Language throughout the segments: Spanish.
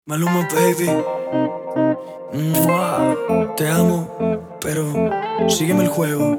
Maluma, baby. Mua. Te amo, pero sígueme el juego.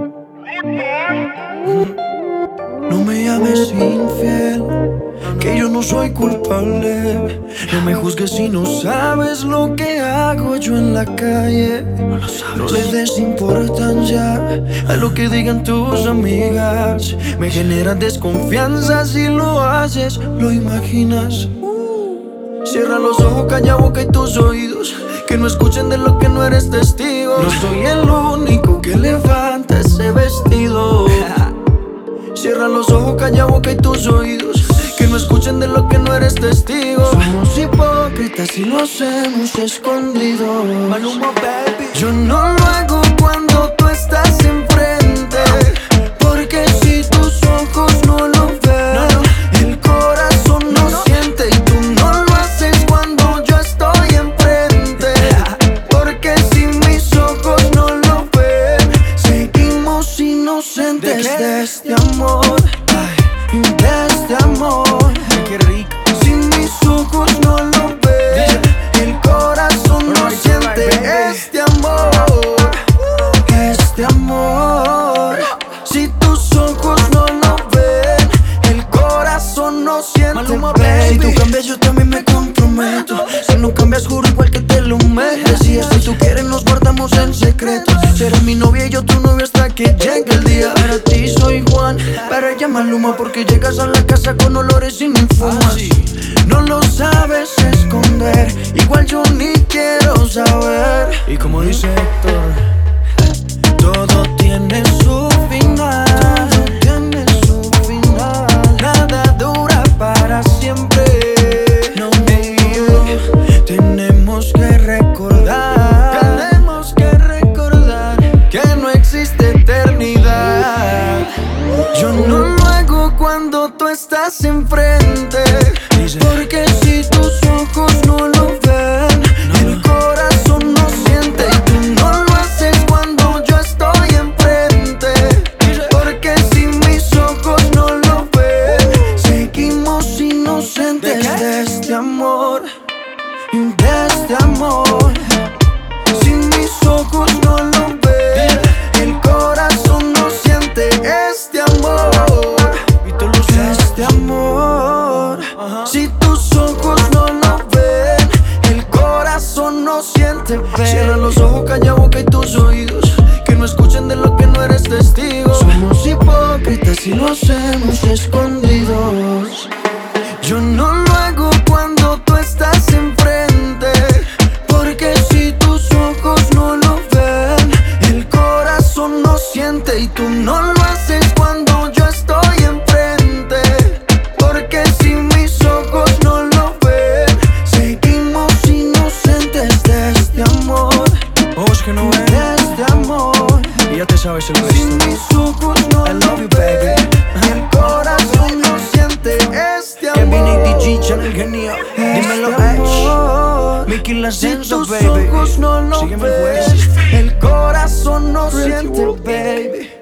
No me llames infiel, que yo no soy culpable. No me juzgues si no sabes lo que hago yo en la calle. No le des importancia a lo que digan tus amigas. Me genera desconfianza si lo haces, lo imaginas. Cierra los ojos, calla boca y tus oídos, que no escuchen de lo que no eres testigo. No soy el único que levanta ese vestido. Cierra los ojos, calla boca y tus oídos, que no escuchen de lo que no eres testigo. Somos hipócritas y los hemos escondido. Maluma, baby. Yo no lo hago cuando tú estás enfrente, porque si tus ojos no lo ven, el corazón no siente. Y tú no lo haces cuando yo estoy enfrente, porque si mis ojos no lo ven, seguimos inocentes de este amor. De este amor. Qué rico. Si mis ojos no lo ven, el corazón no siente este amor. Este amor. Si tus ojos no lo ven, el corazón no siente. Maluma, baby. Si tú cambias yo también me comprometo. Si no cambias juro igual que te lo mereces. Si tú quieres nos guardamos en secreto. Serás mi novia y yo tu novio hasta que llegue el día. Para ti soy Juan, para ella Maluma, porque llegas a la casa con olores y ni fumas. No lo sabes esconder, igual yo ni quiero saber. Y como dice Héctor, todo tiene su final. Todo tiene su final. Nada dura para siempre. No, tenemos que recordar. Tenemos que recordar que no existe eternidad. Yo no lo hago cuando tú estás enfrente, porque si tus ojos no lo ven, el corazón no siente. Y tú no lo haces cuando yo estoy enfrente, porque si mis ojos no lo ven, seguimos inocentes de este amor. De este amor. Si mis ojos no lo ven, el corazón no siente este amor. Este amor. Si tus ojos no lo ven, el corazón no siente. Cierra los ojos, calla boca y tus oídos, que no escuchen de lo que no eres testigo. Somos hipócritas y los hemos escondido. Yo no lo hago cuando tú estás enfrente, porque si tus ojos no lo ven, el corazón no siente. Y tú no lo haces cuando yo estoy enfrente, porque si mis ojos no lo ven, seguimos inocentes de este amor. Ojos que no ven, de este amor. Y ya te sabes el resto. Si mis ojos no lo ven, el corazón no siente este amor. Kevin y DJ, el genio. Dímelo, Edge. Mickey Lazenzo, baby. Si tus ojos no lo ven, el corazón no siente, baby.